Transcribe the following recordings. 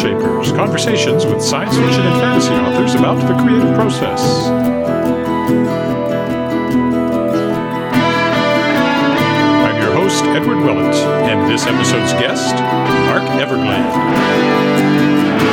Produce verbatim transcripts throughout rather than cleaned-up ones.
Shapers, conversations with science fiction and fantasy authors about the creative process. I'm your host, Edward Willett, and this episode's guest, Mark Everglade.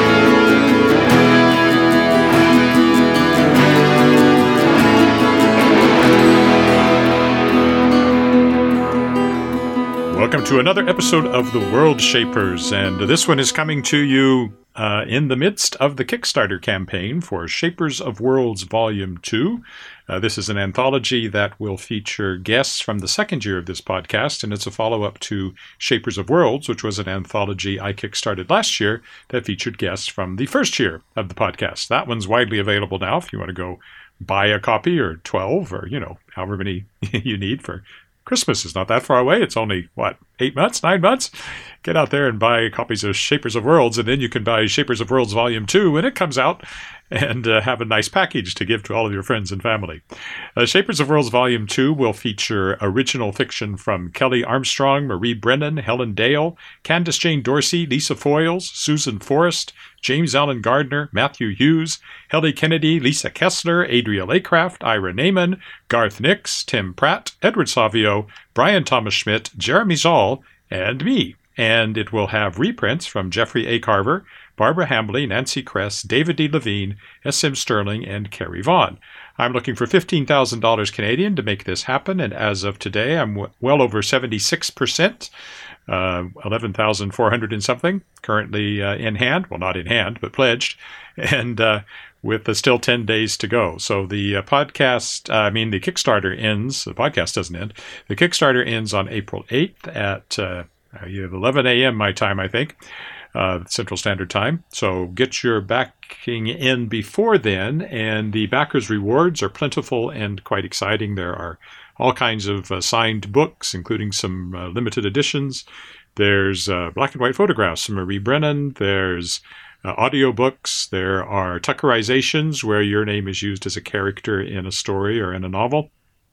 Welcome to another episode of The World Shapers, and this one is coming to you uh, in the midst of the Kickstarter campaign for Shapers of Worlds Volume two. Uh, this is an anthology that will feature guests from the second year of this podcast, and it's a follow-up to Shapers of Worlds, which was an anthology I kickstarted last year that featured guests from the first year of the podcast. That one's widely available now if you want to go buy a copy, or twelve, or, you know, however many you need for Christmas is not that far away. It's only, what, eight months, nine months? Get out there and buy copies of Shapers of Worlds, and then you can buy Shapers of Worlds Volume two when it comes out and uh, have a nice package to give to all of your friends and family. Uh, Shapers of Worlds Volume two will feature original fiction from Kelly Armstrong, Marie Brennan, Helen Dale, Candace Jane Dorsey, Lisa Foyles, Susan Forrest, James Allen Gardner, Matthew Hughes, Helly Kennedy, Lisa Kessler, Adria Laycraft, Ira Naiman, Garth Nix, Tim Pratt, Edward Savio, Brian Thomas Schmidt, Jeremy Zoll, and me. And it will have reprints from Jeffrey A. Carver, Barbara Hambley, Nancy Kress, David D. Levine, S M. Sterling, and Kerry Vaughn. I'm looking for fifteen thousand dollars Canadian to make this happen, and as of today, I'm w- well over seventy-six percent, uh, eleven thousand four hundred and something, currently uh, in hand. Well, not in hand, but pledged, and uh, with uh, still ten days to go. So the uh, podcast, uh, I mean, the Kickstarter ends, the podcast doesn't end, the Kickstarter ends on April eighth at uh, eleven a.m. my time, I think. Uh, Central Standard Time. So get your backing in before then, and the backers' rewards are plentiful and quite exciting. There are all kinds of uh, signed books, including some uh, limited editions. There's uh, black and white photographs from Marie Brennan. There's uh, audiobooks. There are Tuckerizations, where your name is used as a character in a story or in a novel.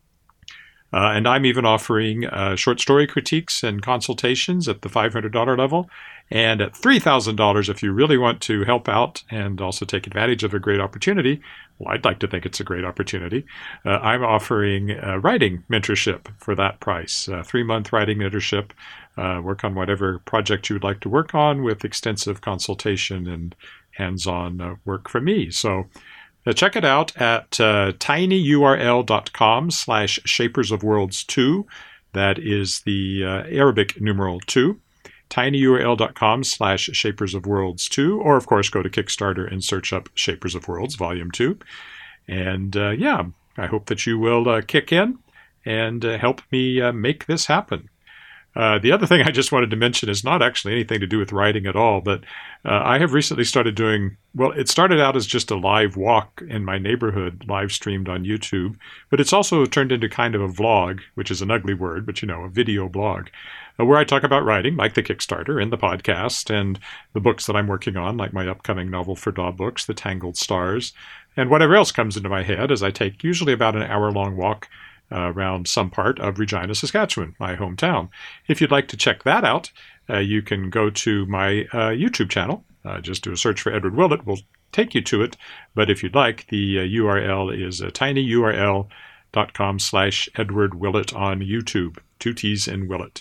Uh, and I'm even offering uh, short story critiques and consultations at the five hundred dollars level. And at three thousand dollars, if you really want to help out and also take advantage of a great opportunity, well, I'd like to think it's a great opportunity, uh, I'm offering uh, writing mentorship for that price. Uh, three-month writing mentorship, uh, work on whatever project you would like to work on with extensive consultation and hands-on uh, work from me. So Uh, check it out at uh, tinyurl.com slash shapers of worlds 2. That is the uh, Arabic numeral two. tinyurl.com slash shapers of worlds 2. Or, of course, go to Kickstarter and search up Shapers of Worlds Volume two. And, uh, yeah, I hope that you will uh, kick in and uh, help me uh, make this happen. Uh, the other thing I just wanted to mention is not actually anything to do with writing at all, but uh, I have recently started doing, well, it started out as just a live walk in my neighborhood, live streamed on YouTube, but it's also turned into kind of a vlog, which is an ugly word, but you know, a video blog, uh, where I talk about writing, like the Kickstarter and the podcast, and the books that I'm working on, like my upcoming novel for Daw Books, The Tangled Stars, and whatever else comes into my head as I take usually about an hour-long walk Uh, around some part of Regina, Saskatchewan, my hometown. If you'd like to check that out, uh, you can go to my uh, YouTube channel. Uh, just do a search for Edward Willett. We'll take you to it. But if you'd like, the uh, U R L is uh, tinyurl.com slash Edward Willett on YouTube. Two T's in Willett.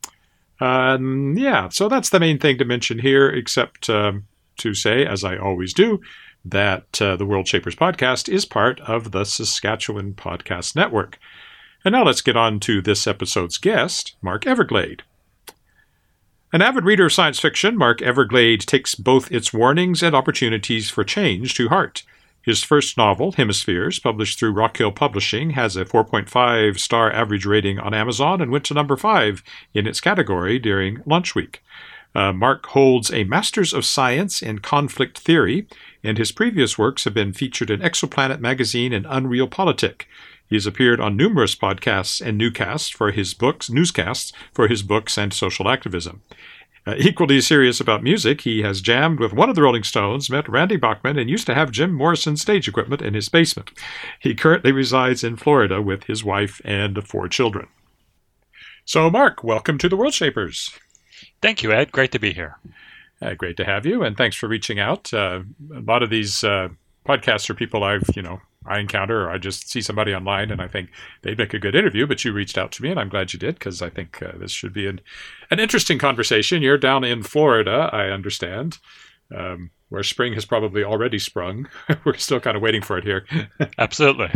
Um, yeah, so that's the main thing to mention here, except um, to say, as I always do, that uh, the World Shapers podcast is part of the Saskatchewan Podcast Network. And now let's get on to this episode's guest, Mark Everglade. An avid reader of science fiction, Mark Everglade takes both its warnings and opportunities for change to heart. His first novel, Hemispheres, published through Rock Hill Publishing, has a four point five star average rating on Amazon and went to number five in its category during launch week. Uh, Mark holds a Master's of Science in Conflict Theory, and his previous works have been featured in Exoplanet Magazine and Unreal Politic. He has appeared on numerous podcasts and newscasts for his books, newscasts for his books and social activism. Uh, equally serious about music, he has jammed with one of the Rolling Stones, met Randy Bachman, and used to have Jim Morrison stage equipment in his basement. He currently resides in Florida with his wife and four children. So, Mark, welcome to the World Shapers. Thank you, Ed. Great to be here. Uh, great to have you, and thanks for reaching out. Uh, a lot of these uh, podcasts are people I've, you know, I encounter, or I just see somebody online and I think they'd make a good interview, but you reached out to me and I'm glad you did, because I think uh, this should be an, an interesting conversation. You're down in Florida, I understand, um, where spring has probably already sprung. We're still kind of waiting for it here. Absolutely.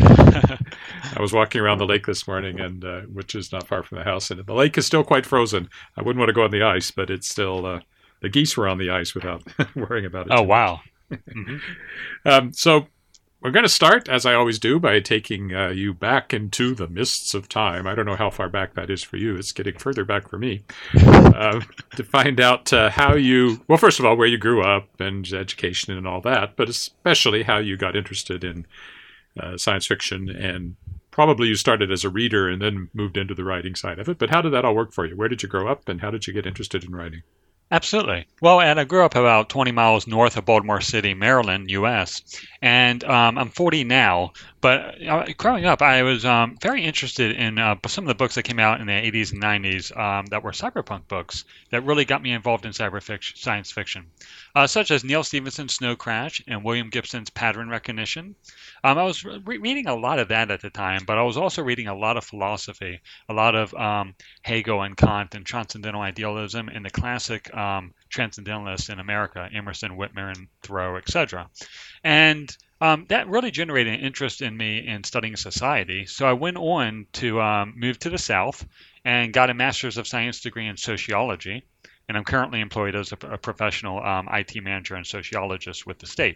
I was walking around the lake this morning, and uh, which is not far from the house, and the lake is still quite frozen. I wouldn't want to go on the ice, but it's still, uh, the geese were on the ice without worrying about it. Oh, wow. Mm-hmm. um, so we're going to start, as I always do, by taking uh, you back into the mists of time. I don't know how far back that is for you. It's getting further back for me. Uh, to find out uh, how you, well, first of all, where you grew up and education and all that, but especially how you got interested in uh, science fiction. And probably you started as a reader and then moved into the writing side of it. But how did that all work for you? Where did you grow up and how did you get interested in writing? Absolutely. Well, and I grew up about twenty miles north of Baltimore City, Maryland, U S, and um, I'm forty now. But uh, growing up, I was um, very interested in uh, some of the books that came out in the eighties and nineties um, that were cyberpunk books that really got me involved in cyber fiction, science fiction, uh, such as Neal Stephenson's Snow Crash and William Gibson's Pattern Recognition. Um, I was re- reading a lot of that at the time, but I was also reading a lot of philosophy, a lot of um, Hegel and Kant and transcendental idealism and the classic um, transcendentalists in America, Emerson, Whitman, Thoreau, et cetera. And um, that really generated an interest in me in studying society. So I went on to um, move to the South and got a Master's of Science degree in sociology. And I'm currently employed as a, a professional um, I T manager and sociologist with the state.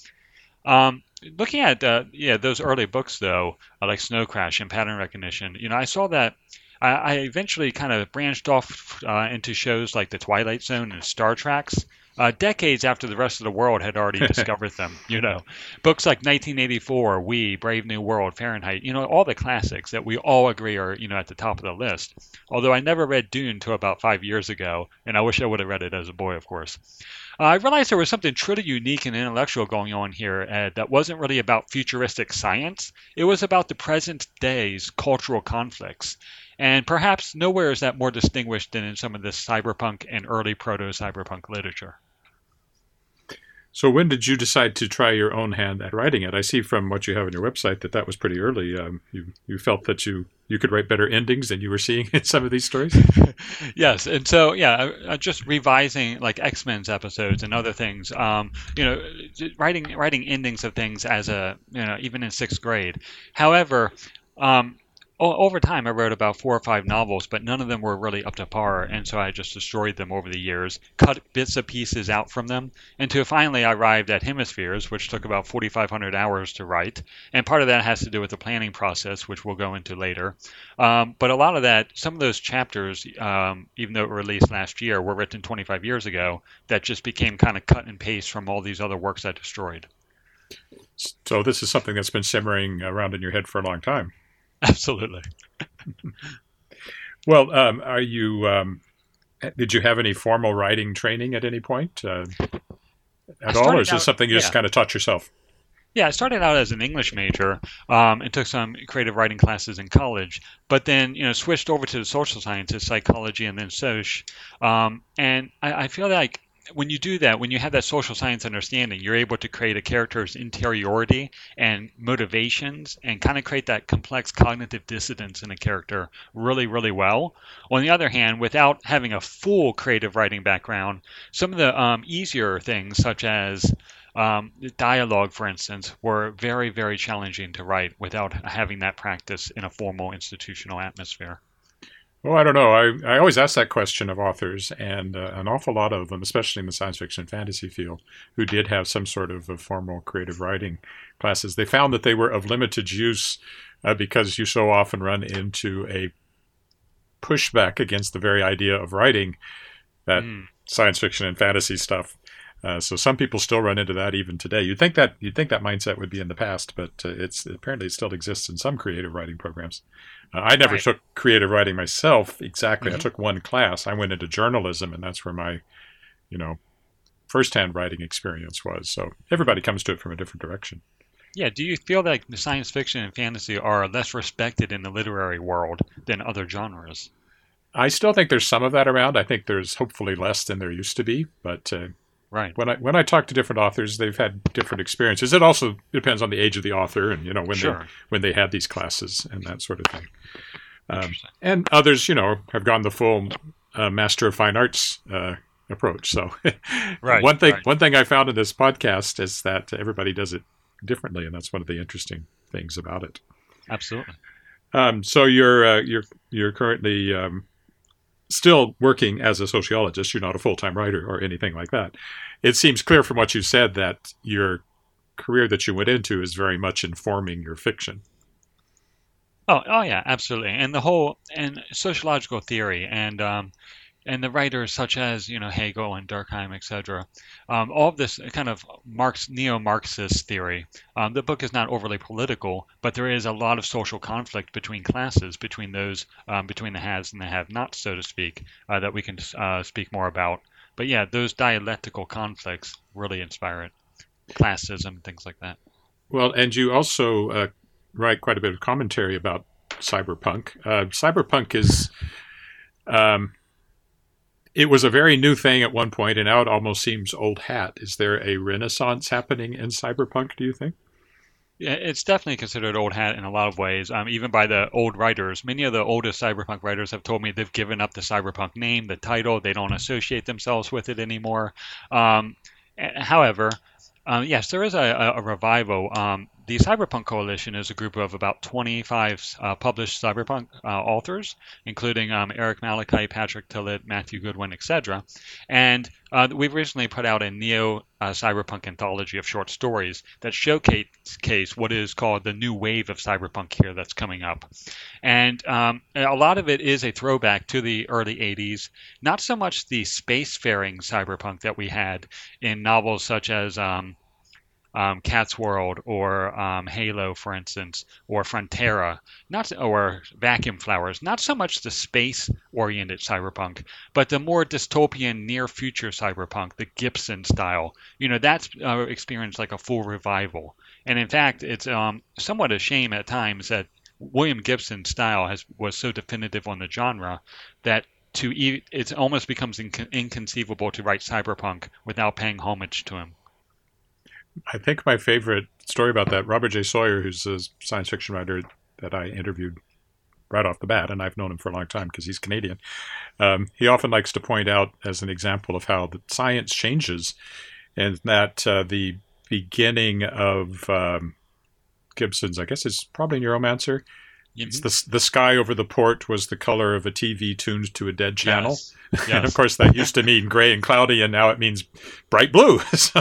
Um, looking at uh, yeah those early books, though, uh, like Snow Crash and Pattern Recognition, you know, I saw that I, I eventually kind of branched off uh, into shows like The Twilight Zone and Star Trek, uh, decades after the rest of the world had already discovered them. You know, books like nineteen eighty-four, We, Brave New World, Fahrenheit, you know, all the classics that we all agree are, you know, at the top of the list. Although I never read Dune until about five years ago, and I wish I would have read it as a boy, of course. Uh, I realized there was something truly unique and intellectual going on here uh, that wasn't really about futuristic science. It was about the present day's cultural conflicts. And perhaps nowhere is that more distinguished than in some of this cyberpunk and early proto-cyberpunk literature. So when did you decide to try your own hand at writing it? I see from what you have on your website that that was pretty early. Um, you you felt that you, you could write better endings than you were seeing in some of these stories? Yes, and so, yeah, uh, just revising like X-Men's episodes and other things, um, you know, writing writing endings of things as a, you know, even in sixth grade. However, um, over time, I wrote about four or five novels, but none of them were really up to par, and so I just destroyed them over the years, cut bits and pieces out from them, until finally I arrived at Hemispheres, which took about forty-five hundred hours to write, and part of that has to do with the planning process, which we'll go into later. Um, but a lot of that, some of those chapters, um, even though it were released last year, were written twenty-five years ago, that just became kind of cut and paste from all these other works I destroyed. So this is something that's been simmering around in your head for a long time. Absolutely. Well, um, are you? Um, did you have any formal writing training at any point uh, at all, or is this out, something you yeah. just kind of taught yourself? Yeah, I started out as an English major um, and took some creative writing classes in college, but then you know switched over to the social sciences, psychology, and then soc. Um, and I, I feel like when you do that, when you have that social science understanding, you're able to create a character's interiority and motivations and kind of create that complex cognitive dissonance in a character really, really well. On the other hand, without having a full creative writing background, some of the um, easier things, such as um, dialogue, for instance, were very, very challenging to write without having that practice in a formal institutional atmosphere. Well, I don't know. I, I always ask that question of authors, and uh, an awful lot of them, especially in the science fiction and fantasy field, who did have some sort of a formal creative writing classes, they found that they were of limited use uh, because you so often run into a pushback against the very idea of writing that mm. science fiction and fantasy stuff. Uh, so some people still run into that even today. You'd think that you'd think that mindset would be in the past, but uh, it's apparently it still exists in some creative writing programs. Uh, I never right. took creative writing myself exactly. Mm-hmm. I took one class. I went into journalism, and that's where my, you know, firsthand writing experience was. So everybody comes to it from a different direction. Yeah. Do you feel like the science fiction and fantasy are less respected in the literary world than other genres? I still think there's some of that around. I think there's hopefully less than there used to be. But uh, right. when I when I talk to different authors, they've had different experiences. It also depends on the age of the author and, you know, when Sure. they when they had these classes and that sort of thing. Um, and others, you know, have gone the full uh, Master of Fine Arts uh, approach. So Right, one thing right. one thing I found in this podcast is that everybody does it differently, and that's one of the interesting things about it. Absolutely. Um, so you're uh, you're you're currently um, still working as a sociologist. You're not a full-time writer or anything like that. It seems clear from what you said that your career that you went into is very much informing your fiction. Oh, oh yeah, absolutely. And the whole and sociological theory and um, and the writers such as you know Hegel and Durkheim, et cetera. Um, all of this kind of Marx neo-Marxist theory. Um, the book is not overly political, but there is a lot of social conflict between classes, between those um, between the haves and the have-nots, so to speak, uh, that we can uh, speak more about. But yeah, those dialectical conflicts really inspire it. Classism, things like that. Well, and you also uh, write quite a bit of commentary about cyberpunk. Uh, cyberpunk is, um, it was a very new thing at one point, and now it almost seems old hat. Is there a renaissance happening in cyberpunk, do you think? Yeah, it's definitely considered old hat in a lot of ways, um, even by the old writers. Many of the oldest cyberpunk writers have told me they've given up the cyberpunk name, the title. They don't associate themselves with it anymore. Um, however, Um, yes, there is a, a, a revival. Um, the Cyberpunk Coalition is a group of about twenty-five uh, published cyberpunk uh, authors, including um, Eric Malachi, Patrick Tillett, Matthew Goodwin, et cetera. And uh, we've recently put out a neo uh, cyberpunk anthology of short stories that showcase case what is called the new wave of cyberpunk here that's coming up. And um, a lot of it is a throwback to the early eighties, not so much the spacefaring cyberpunk that we had in novels such as um, um, Cat's World or um, Halo, for instance, or Frontera, not or Vacuum Flowers. Not so much the space-oriented cyberpunk, but the more dystopian, near-future cyberpunk, the Gibson style. You know, that's uh, experienced like a full revival. And in fact, it's um, somewhat a shame at times that William Gibson's style has was so definitive on the genre that to e- it almost becomes inc- inconceivable to write cyberpunk without paying homage to him. I think my favorite story about that, Robert J. Sawyer, who's a science fiction writer that I interviewed right off the bat, and I've known him for a long time because he's Canadian. Um, he often likes to point out as an example of how the science changes, and that uh, the beginning of um, Gibson's, I guess it's probably Neuromancer. Mm-hmm. It's the the sky over the port was the color of a T V tuned to a dead channel. Yes. Yes. And of course that used to mean gray and cloudy, and now it means bright blue. So,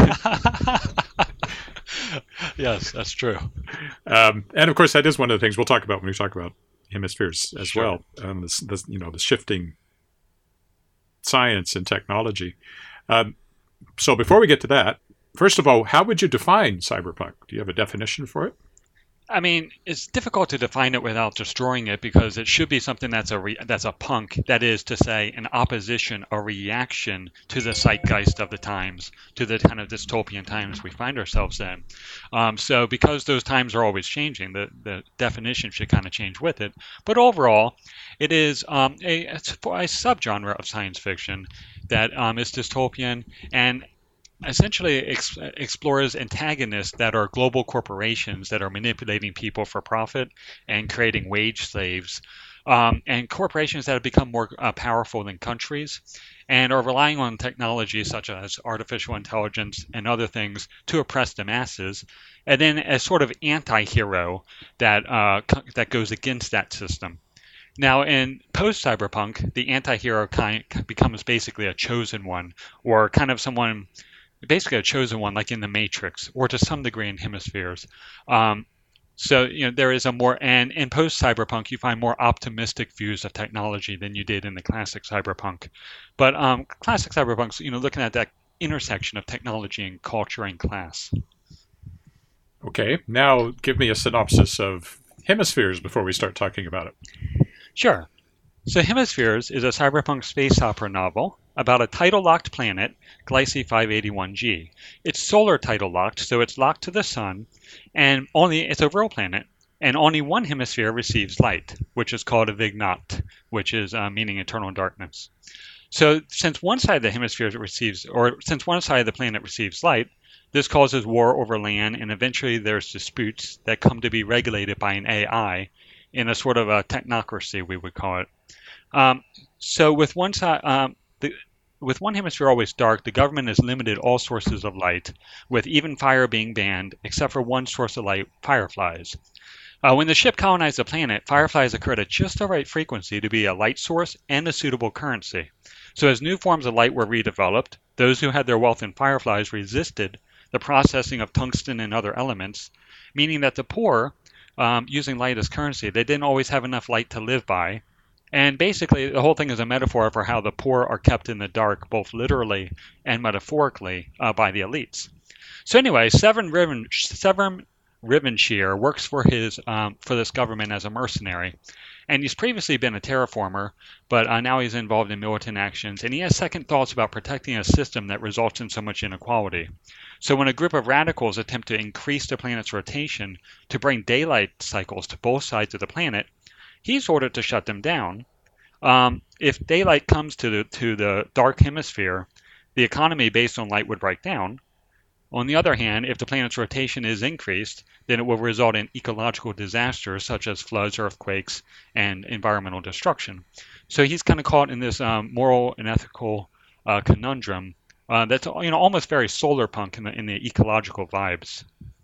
yes, that's true. um, and of course that is one of the things we'll talk about when we talk about hemispheres as Sure. well. Um, this, this, you know, the shifting science and technology. Um, so before we get to that, first of all, how would you define cyberpunk? Do you have a definition for it? I mean, it's difficult to define it without destroying it because it should be something that's a re- that's a punk. That is to say, an opposition, a reaction to the zeitgeist of the times, to the kind of dystopian times we find ourselves in. Um, so, because those times are always changing, the the definition should kind of change with it. But overall, it is um, a it's a subgenre of science fiction that um, is dystopian and essentially ex- explores antagonists that are global corporations that are manipulating people for profit and creating wage slaves, um, and corporations that have become more uh, powerful than countries and are relying on technology such as artificial intelligence and other things to oppress the masses, and then a sort of anti-hero that uh, co- that goes against that system. Now, in post-cyberpunk, the anti-hero kind becomes basically a chosen one, or kind of someone basically a chosen one, like in the Matrix, or to some degree in Hemispheres. Um, so, you know, there is a more, and in post-cyberpunk, you find more optimistic views of technology than you did in the classic cyberpunk. But um, classic cyberpunk's, you know, looking at that intersection of technology and culture and class. Okay, now give me a synopsis of Hemispheres before we start talking about it. Sure. So Hemispheres is a cyberpunk space opera novel about a tidal-locked planet, Glycine five eighty-one G. It's solar tidal-locked, so it's locked to the sun, and only it's a real planet, and only one hemisphere receives light, which is called a vignat, which is uh, meaning eternal darkness. So since one side of the hemisphere receives, or since one side of the planet receives light, this causes war over land, and eventually there's disputes that come to be regulated by an A I in a sort of a technocracy, we would call it. Um, so with one side, um, the, with one hemisphere always dark, the government has limited all sources of light, with even fire being banned, except for one source of light, fireflies. Uh, when the ship colonized the planet, fireflies occurred at just the right frequency to be a light source and a suitable currency. So as new forms of light were redeveloped, those who had their wealth in fireflies resisted the processing of tungsten and other elements, meaning that the poor, um, using light as currency, they didn't always have enough light to live by. And basically, the whole thing is a metaphor for how the poor are kept in the dark, both literally and metaphorically, uh, by the elites. So anyway, Severn Riven, Severn Rivenshire works for his um, for this government as a mercenary, and he's previously been a terraformer, but uh, now he's involved in militant actions, and he has second thoughts about protecting a system that results in so much inequality. So when a group of radicals attempt to increase the planet's rotation to bring daylight cycles to both sides of the planet, he's ordered to shut them down. Um, if daylight comes to the, to the dark hemisphere, the economy based on light would break down. On the other hand, if the planet's rotation is increased, then it will result in ecological disasters such as floods, earthquakes, and environmental destruction. So he's kind of caught in this um, moral and ethical uh, conundrum uh, that's you know almost very solar punk in the, in the ecological vibes.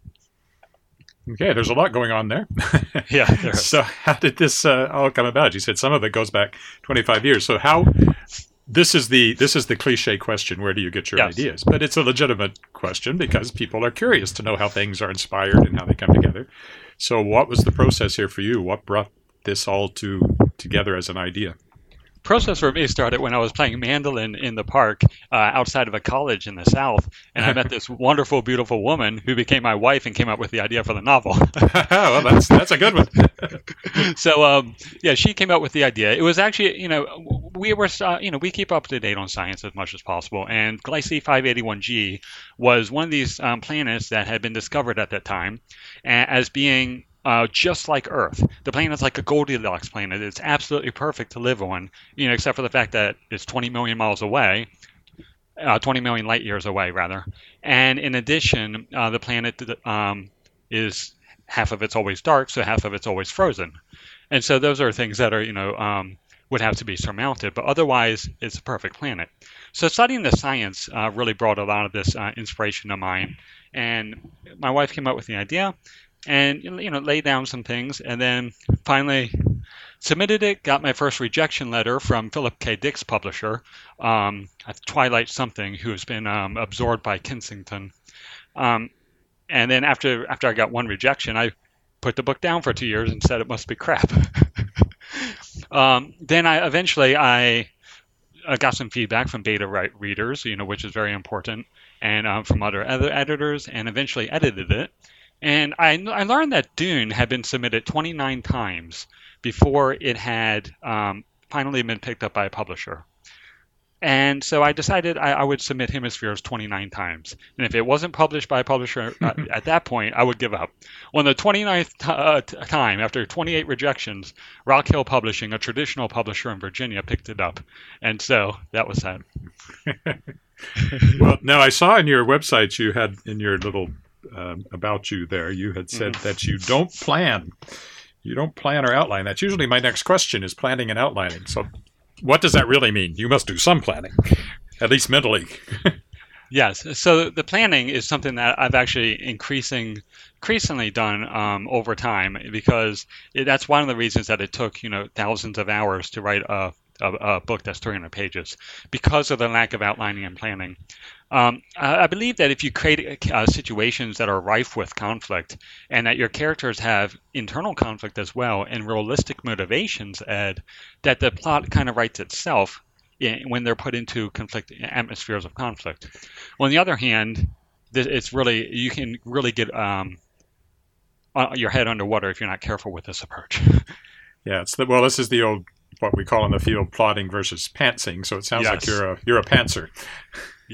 Okay, there's a lot going on there. Yeah. There is. So how did this uh, all come about? You said some of it goes back twenty-five years. So how... This is the this is the cliche question, where do you get your Yes. ideas? But it's a legitimate question because people are curious to know how things are inspired and how they come together. So what was the process here for you? What brought this all to together as an idea? Process for me started when I was playing mandolin in the park uh, outside of a college in the South, and I met this wonderful, beautiful woman who became my wife and came up with the idea for the novel. Well, that's that's a good one. So, um, yeah, she came up with the idea. It was actually, you know, we were, uh, you know, we keep up to date on science as much as possible, and Glycine five eighty-one G was one of these um, planets that had been discovered at that time as being Uh, just like Earth. The planet's like a Goldilocks planet. It's absolutely perfect to live on, you know, except for the fact that it's twenty million miles away, uh, twenty million light years away, rather. And in addition, uh, the planet um, is half of it's always dark, so half of it's always frozen. And so those are things that are, you know, um, would have to be surmounted, but otherwise it's a perfect planet. So studying the science uh, really brought a lot of this uh, inspiration to mind. And my wife came up with the idea, and you know, laid down some things, and then finally submitted it. Got my first rejection letter from Philip K. Dick's publisher, um, at Twilight Something, who has been um, absorbed by Kensington. Um, and then after after I got one rejection, I put the book down for two years and said it must be crap. um, then I eventually I, I got some feedback from beta readers, you know, which is very important, and um, from other other editors, and eventually edited it. And I, I learned that Dune had been submitted twenty-nine times before it had um, finally been picked up by a publisher. And so I decided I, I would submit Hemispheres twenty-nine times. And if it wasn't published by a publisher uh, at that point, I would give up. On the twenty-ninth t- uh, t- time, after twenty-eight rejections, Rock Hill Publishing, a traditional publisher in Virginia, picked it up. And so that was that. Well, now I saw in your website you had in your little Um, about you there, you had said mm-hmm. that you don't plan. You don't plan or outline. That's usually my next question, is planning and outlining. So what does that really mean? You must do some planning, at least mentally. Yes. So the planning is something that I've actually increasing, increasingly done um, over time, because it, that's one of the reasons that it took, you know, thousands of hours to write a, a, a book that's three hundred pages, because of the lack of outlining and planning. Um, I believe that if you create uh, situations that are rife with conflict, and that your characters have internal conflict as well, and realistic motivations, Ed, that the plot kind of writes itself in, when they're put into conflict atmospheres of conflict. On the other hand, it's really you can really get um, your head underwater if you're not careful with this approach. Yeah, it's the, well, this is the old, what we call in the field, plotting versus pantsing. So it sounds Yes. like you're a you're a pantser.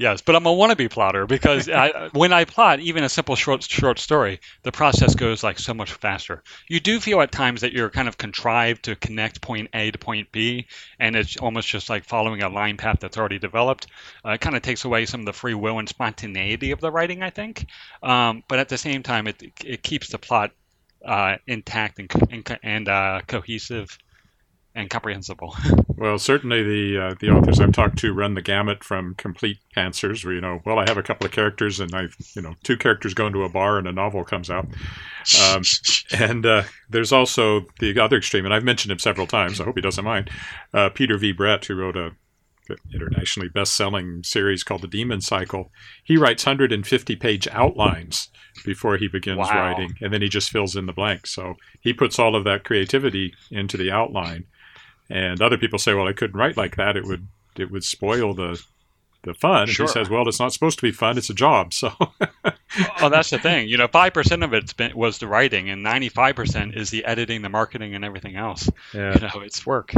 Yes, but I'm a wannabe plotter because I, when I plot even a simple short short story, the process goes like so much faster. You do feel at times that you're kind of contrived to connect point A to point B, and it's almost just like following a line path that's already developed. Uh, it kind of takes away some of the free will and spontaneity of the writing, I think. Um, but at the same time, it it keeps the plot uh, intact and and, and uh, cohesive and comprehensible. Well, certainly the uh, the authors I've talked to run the gamut from complete answers where, you know, well, I have a couple of characters and I've, you know, two characters go into a bar and a novel comes out. Um, and uh, there's also the other extreme, and I've mentioned him several times. I hope he doesn't mind. Uh, Peter V. Brett, who wrote a internationally best-selling series called The Demon Cycle. He writes one hundred fifty page outlines before he begins Wow. writing, and then he just fills in the blanks. So he puts all of that creativity into the outline. And other people say, well, I couldn't write like that. It would it would spoil the the fun. Sure. And he says, well, it's not supposed to be fun. It's a job. So Oh, that's the thing. You know, five percent of it was the writing, and ninety-five percent is the editing, the marketing, and everything else. yeah. You know, it's work.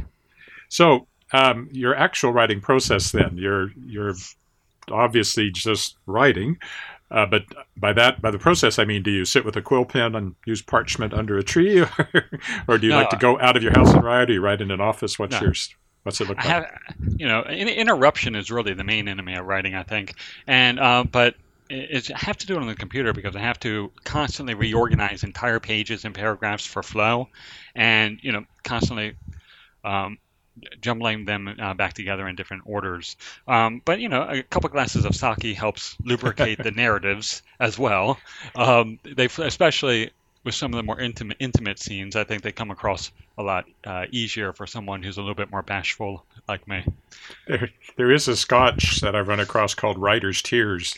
So um, your actual writing process then, you're you're obviously just writing. Uh, but by that, by the process, I mean, do you sit with a quill pen and use parchment under a tree, or, or do you No, like to go out of your house and write? Or you write in an office? What's No. yours? What's it look I like? have, you know, in, interruption is really the main enemy of writing, I think. And uh, but it's, I have to do it on the computer because I have to constantly reorganize entire pages and paragraphs for flow, and you know, constantly um, jumbling them uh, back together in different orders. Um, but you know, a couple glasses of sake helps lubricate the narratives as well. Um, they especially with some of the more intimate intimate scenes, I think they come across a lot uh, easier for someone who's a little bit more bashful like me. There, there is a scotch that I've run across called Writer's Tears.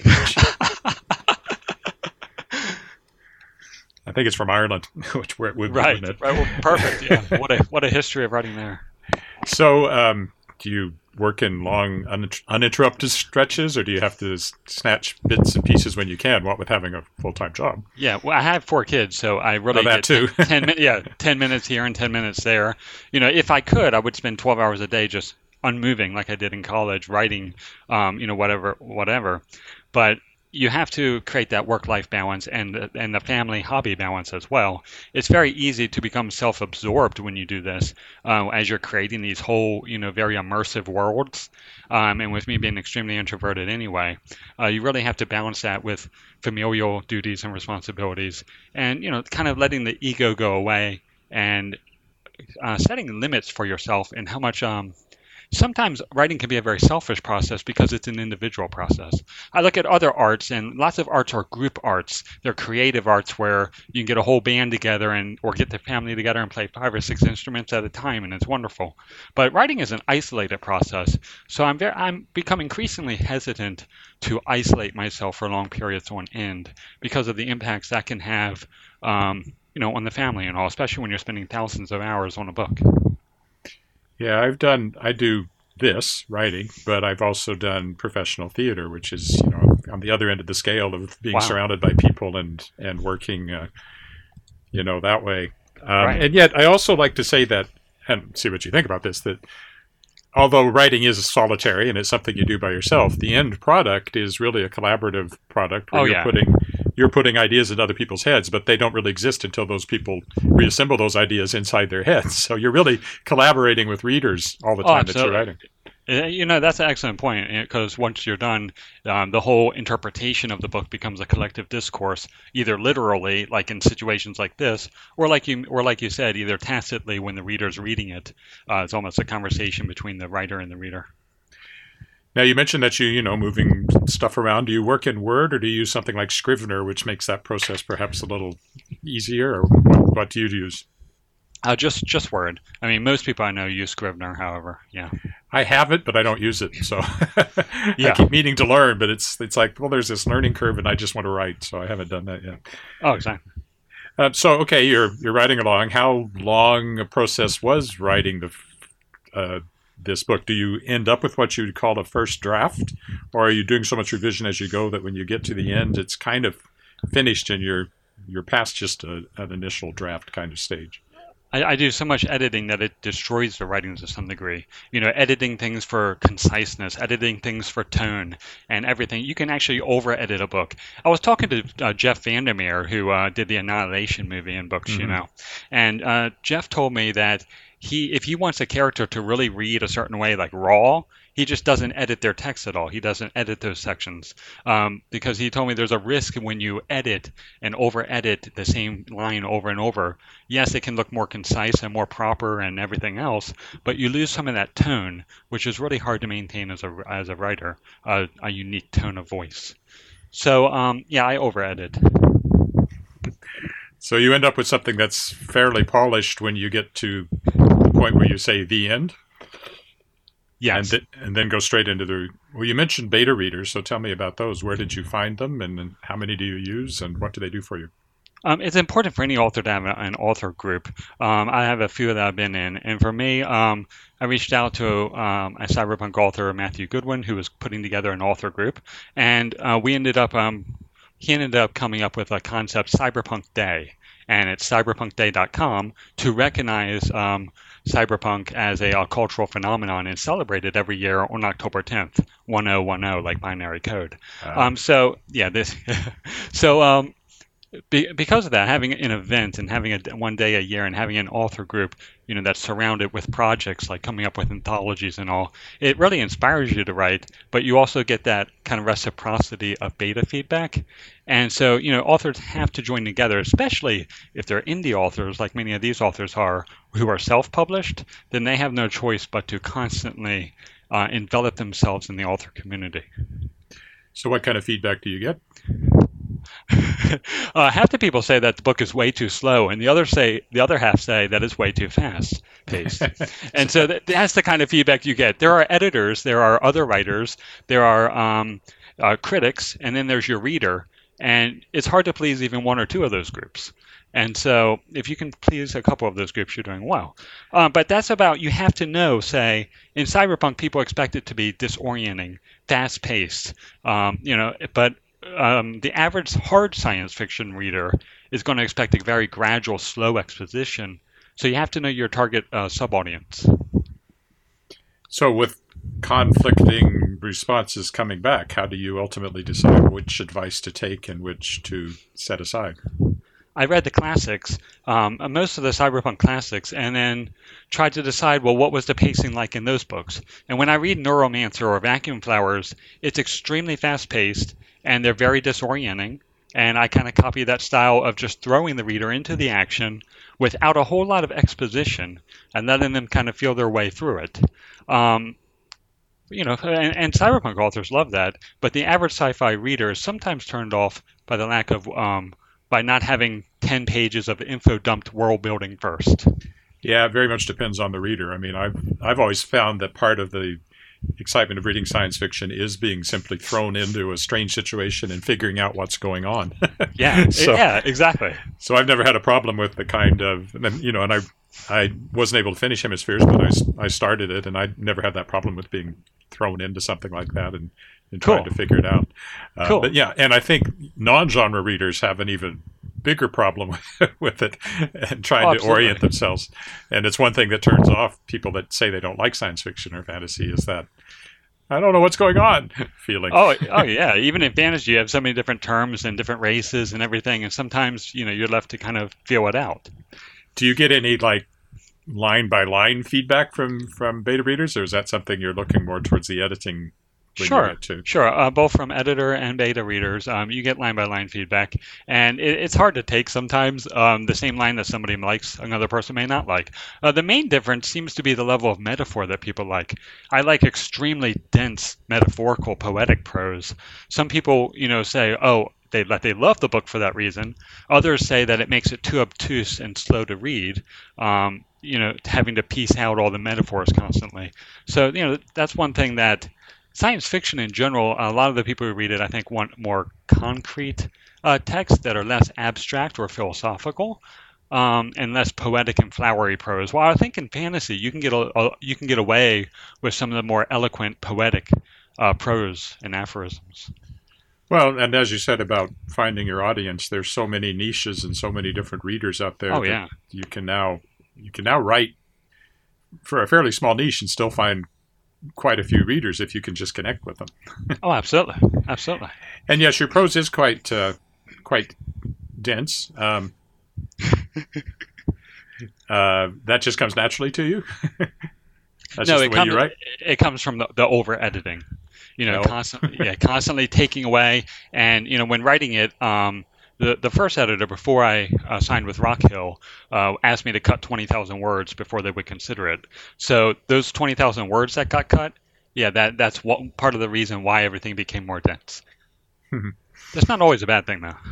I think it's from Ireland, which where it would be, Right, wouldn't it? right. Well, perfect. Yeah. What a what a history of writing there. So, um, do you work in long, un- uninterrupted stretches, or do you have to s- snatch bits and pieces when you can, what with having a full-time job? Yeah, well, I have four kids, so I really Oh, that get too. ten, ten minutes. Yeah, ten minutes here and ten minutes there. You know, if I could, I would spend twelve hours a day just unmoving, like I did in college, writing. Um, you know, whatever, whatever. But you have to create that work-life balance and the, and the family hobby balance as well. It's very easy to become self-absorbed when you do this, uh, as you're creating these whole, you know, very immersive worlds. Um, and with me being extremely introverted anyway, uh, you really have to balance that with familial duties and responsibilities, and you know, kind of letting the ego go away and uh, setting limits for yourself and how much. Um, Sometimes writing can be a very selfish process because it's an individual process. I look at other arts, and lots of arts are group arts. They're creative arts where you can get a whole band together and or get the family together and play five or six instruments at a time, and it's wonderful. But writing is an isolated process, so I'm very I'm become increasingly hesitant to isolate myself for long periods on end because of the impacts that can have, um, you know, on the family and all, especially when you're spending thousands of hours on a book. Yeah, I've done, I do this, writing, but I've also done professional theater, which is, you know, on the other end of the scale of being Wow. surrounded by people and, and working, uh, you know, that way. Um, Right. And yet I also like to say that, and see what you think about this, that although writing is solitary and it's something you do by yourself, the end product is really a collaborative product where Oh, you're yeah. putting you're putting ideas in other people's heads, but they don't really exist until those people reassemble those ideas inside their heads. So you're really collaborating with readers all the Oh, time that you're absolutely. writing. Uh, You know, that's an excellent point because once you're done, um, the whole interpretation of the book becomes a collective discourse, either literally, like in situations like this, or like you, or like you said, either tacitly when the reader's reading it. Uh, it's almost a conversation between the writer and the reader. Now, you mentioned that you, you know, moving stuff around. Do you work in Word or do you use something like Scrivener, which makes that process perhaps a little easier? Or what, what do you use? Uh, just, just Word. I mean, most people I know use Scrivener. However, yeah. I have it, but I don't use it. So Yeah. I keep meaning to learn, but it's it's like, well, there's this learning curve, and I just want to write, so I haven't done that yet. Oh, exactly. Uh, so, okay, you're you're writing along. How long a process was writing the uh, this book? Do you end up with what you would call a first draft, or are you doing so much revision as you go that when you get to the end, it's kind of finished and you're you're past just a, an initial draft kind of stage? I, I do so much editing that it destroys the writing to some degree. You know, editing things for conciseness, editing things for tone, and everything. You can actually over-edit a book. I was talking to uh, Jeff Vandermeer, who uh, did the Annihilation movie and books, mm-hmm. you know, and uh, Jeff told me that he, if he wants a character to really read a certain way, like raw, he just doesn't edit their text at all. He doesn't edit those sections um, because he told me there's a risk when you edit and over-edit the same line over and over. Yes, it can look more concise and more proper and everything else, but you lose some of that tone, which is really hard to maintain as a as a writer, uh, a unique tone of voice. So um, yeah, I over-edit. So you end up with something that's fairly polished when you get to the point where you say the end? Yes. And, th- and then go straight into the... Well, you mentioned beta readers, so tell me about those. Where did you find them, and, and how many do you use, and what do they do for you? Um, it's important for any author to have an author group. Um, I have a few that I've been in. And for me, um, I reached out to um, a cyberpunk author, Matthew Goodwin, who was putting together an author group. And uh, we ended up... Um, he ended up coming up with a concept, Cyberpunk Day. And it's cyberpunk day dot com to recognize um, cyberpunk as a, a cultural phenomenon and celebrate it every year on October tenth, ten ten, like binary code. Uh, um, so, yeah, this. so, um, be, because of that, having an event and having a one day a year and having an author group, you know, that's surrounded with projects like coming up with anthologies and all, it really inspires you to write, but you also get that kind of reciprocity of beta feedback. And so, you know, authors have to join together, especially if they're indie authors, like many of these authors are, who are self-published, then they have no choice but to constantly uh, envelop themselves in the author community. So what kind of feedback do you get? uh, half the people say that the book is way too slow, and the other say the other half say that it's way too fast paced. And so that, that's the kind of feedback you get. There are editors, there are other writers, there are um, uh, critics, and then there's your reader. And it's hard to please even one or two of those groups. And so if you can please a couple of those groups, you're doing well. Um, but that's about, you have to know, say, in cyberpunk, people expect it to be disorienting, fast-paced, um, you know, but um, the average hard science fiction reader is going to expect a very gradual, slow exposition. So you have to know your target uh, sub-audience. So with conflicting responses coming back, how do you ultimately decide which advice to take and which to set aside? I read the classics, um, most of the cyberpunk classics, and then tried to decide, well, what was the pacing like in those books? And when I read Neuromancer or Vacuum Flowers, it's extremely fast-paced, and they're very disorienting. And I kind of copy that style of just throwing the reader into the action without a whole lot of exposition and letting them kind of feel their way through it. Um, you know, and, and cyberpunk authors love that, but the average sci-fi reader is sometimes turned off by the lack of, um, by not having ten pages of info dumped world building first. Yeah, it very much depends on the reader. I mean, I've I've always found that part of the excitement of reading science fiction is being simply thrown into a strange situation and figuring out what's going on. yeah, so, yeah, exactly. So I've never had a problem with the kind of, and, you know, and I I wasn't able to finish Hemispheres, but I, I started it, and I never had that problem with being thrown into something like that and, and cool. trying to figure it out. Uh, cool. But yeah, and I think non-genre readers have an even bigger problem with it and trying oh, to orient themselves. And it's one thing that turns off people that say they don't like science fiction or fantasy is that I don't know what's going on feeling. Oh, oh yeah. Even in fantasy, you have so many different terms and different races and everything, and sometimes you know you're left to kind of feel it out. Do you get any like line by line feedback from from beta readers, or is that something you're looking more towards the editing? Sure, sure. Uh, both from editor and beta readers, um, you get line-by-line feedback, and it, it's hard to take sometimes. Um, the same line that somebody likes, another person may not like. Uh, the main difference seems to be the level of metaphor that people like. I like extremely dense, metaphorical, poetic prose. Some people, you know, say, "Oh, they they love the book for that reason." Others say that it makes it too obtuse and slow to read. Um, you know, having to piece out all the metaphors constantly. So, you know, that's one thing that. Science fiction in general, a lot of the people who read it, I think, want more concrete uh, texts that are less abstract or philosophical, um, and less poetic and flowery prose. While I think in fantasy, you can get a, a you can get away with some of the more eloquent, poetic uh, prose and aphorisms. Well, and as you said about finding your audience, there's so many niches and so many different readers out there. Oh that yeah. You can now you can now write for a fairly small niche and still find quite a few readers if you can just connect with them. Oh, absolutely, absolutely. And yes, your prose is quite uh, quite dense. Um, uh, that just comes naturally to you. That's no, just it the way comes. you write. It comes from the, the over editing. You know, No. constantly, yeah, constantly taking away. And you know, when writing it, um, the the first editor before I uh, signed with Rock Hill uh, asked me to cut twenty thousand words before they would consider it. So those twenty thousand words that got cut, yeah, that that's what, part of the reason why everything became more dense. That's not always a bad thing, though.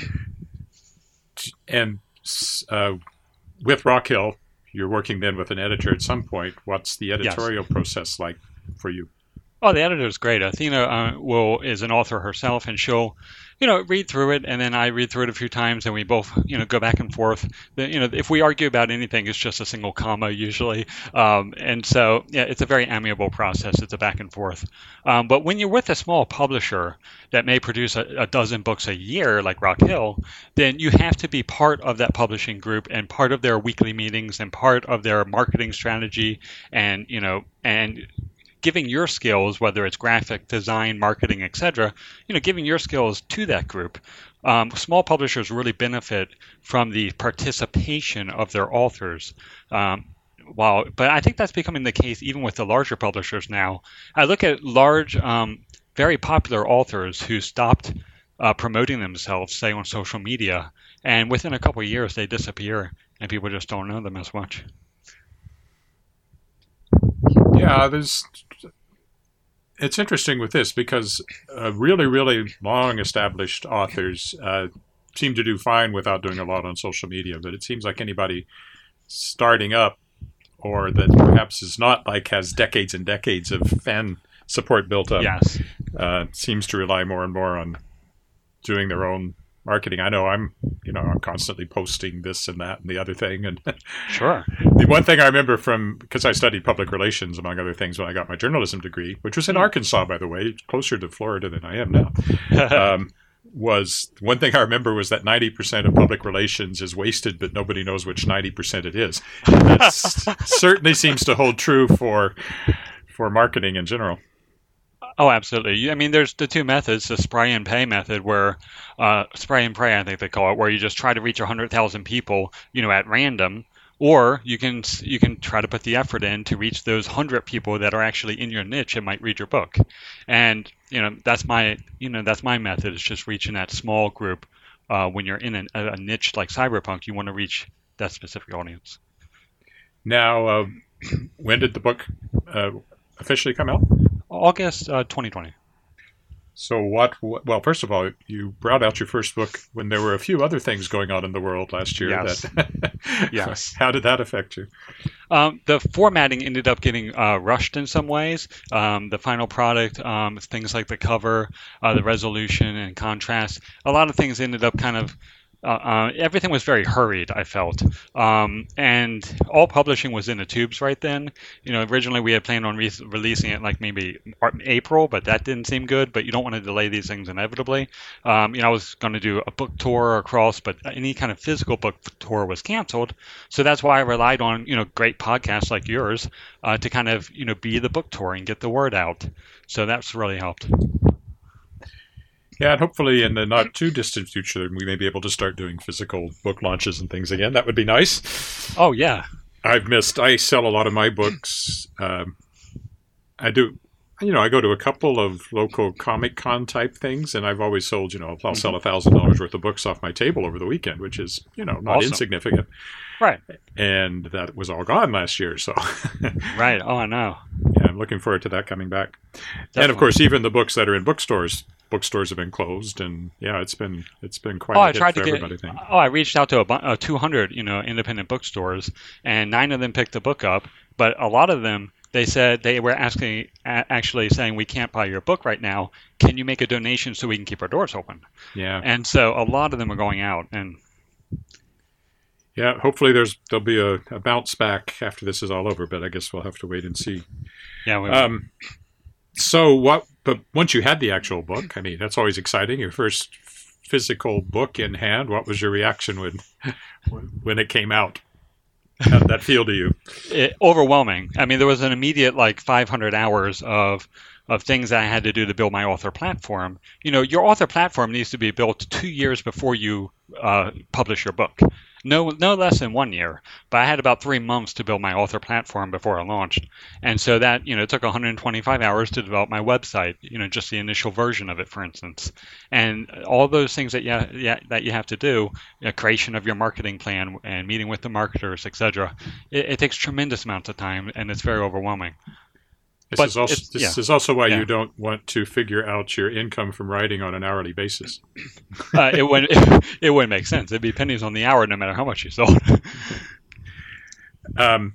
And uh, with Rock Hill, you're working then with an editor at some point. What's the editorial yes. process like for you? Oh, the editor is great. Athena uh, will is an author herself, and she'll, you know, read through it, and then I read through it a few times, and we both, you know, go back and forth. The, you know, if we argue about anything, it's just a single comma usually, um, and so yeah, it's a very amiable process. It's a back and forth. Um, but when you're with a small publisher that may produce a, a dozen books a year, like Rock Hill, then you have to be part of that publishing group and part of their weekly meetings and part of their marketing strategy, and you know, and giving your skills, whether it's graphic design, marketing, et cetera, you know, giving your skills to that group. Um, small publishers really benefit from the participation of their authors. Um, while, but I think that's becoming the case even with the larger publishers now. I look at large, um, very popular authors who stopped uh, promoting themselves, say on social media, and within a couple of years they disappear, and people just don't know them as much. Yeah, there's. It's interesting with this because uh, really, really long-established authors uh, seem to do fine without doing a lot on social media. But it seems like anybody starting up, or that perhaps is not like has decades and decades of fan support built up, yes, uh, seems to rely more and more on doing their own marketing. I know I'm, you know, I'm constantly posting this and that and the other thing. And sure. The one thing I remember from, because I studied public relations, among other things, when I got my journalism degree, which was in Arkansas, by the way, closer to Florida than I am now, um, was one thing I remember was that ninety percent of public relations is wasted, but nobody knows which ninety percent it is. And that certainly seems to hold true for for marketing in general. Oh, absolutely. I mean, there's the two methods, the spray and pay method, where uh, spray and pray, I think they call it, where you just try to reach one hundred thousand people, you know, at random, or you can you can try to put the effort in to reach those one hundred people that are actually in your niche and might read your book. And, you know, that's my, you know, that's my method, is just reaching that small group. Uh, when you're in an, a niche like cyberpunk, you want to reach that specific audience. Now, uh, when did the book uh, officially come out? August uh, twenty twenty. So what, well, first of all, you brought out your first book when there were a few other things going on in the world last year. Yes. That yes. How did that affect you? Um, the formatting ended up getting uh, rushed in some ways. Um, the final product, um, things like the cover, uh, the resolution and contrast, a lot of things ended up kind of Uh, uh, everything was very hurried, I felt. Um, and all publishing was in the tubes right then. You know, originally we had planned on re- releasing it like maybe April, but that didn't seem good. But you don't want to delay these things inevitably. Um, you know, I was going to do a book tour across, but any kind of physical book tour was canceled. So that's why I relied on, you know, great podcasts like yours uh, to kind of, you know, be the book tour and get the word out. So that's really helped. Yeah, and hopefully in the not too distant future, we may be able to start doing physical book launches and things again. That would be nice. Oh, yeah. I've missed, I sell a lot of my books. Um, I do, you know, I go to a couple of local Comic Con type things, and I've always sold, you know, I'll mm-hmm. sell one thousand dollars worth of books off my table over the weekend, which is, you know, not awesome. Insignificant. Right. And that was all gone last year, so. Right. Oh, I know. Yeah, I'm looking forward to that coming back. Definitely. And of course, even the books that are in bookstores, bookstores have been closed, and yeah, it's been it's been quite oh, a I hit tried for to everybody. Get, I think. Oh, I reached out to a, uh, two hundred, you know, independent bookstores, and nine of them picked the book up, but a lot of them, they said they were asking, actually saying, we can't buy your book right now. Can you make a donation so we can keep our doors open? Yeah. And so a lot of them are going out, and yeah, hopefully there's there'll be a, a bounce back after this is all over, but I guess we'll have to wait and see. Yeah. We um. So what? But once you had the actual book, I mean, that's always exciting. Your first physical book in hand. What was your reaction when when it came out? How did that feel to you? It, overwhelming. I mean, there was an immediate like five hundred hours of of things that I had to do to build my author platform. You know, your author platform needs to be built two years before you uh, publish your book. No, no less than one year. But I had about three months to build my author platform before I launched, and so that you know it took one hundred twenty-five hours to develop my website. You know, just the initial version of it, for instance, and all those things that you yeah, that you have to do, you know, creation of your marketing plan and meeting with the marketers, et cetera. It, it takes tremendous amounts of time, and it's very overwhelming. This But is also it's- this yeah. is also why Yeah. you don't want to figure out your income from writing on an hourly basis. Uh, it wouldn't it, it wouldn't make sense. It'd be pennies on the hour, no matter how much you sold. Um,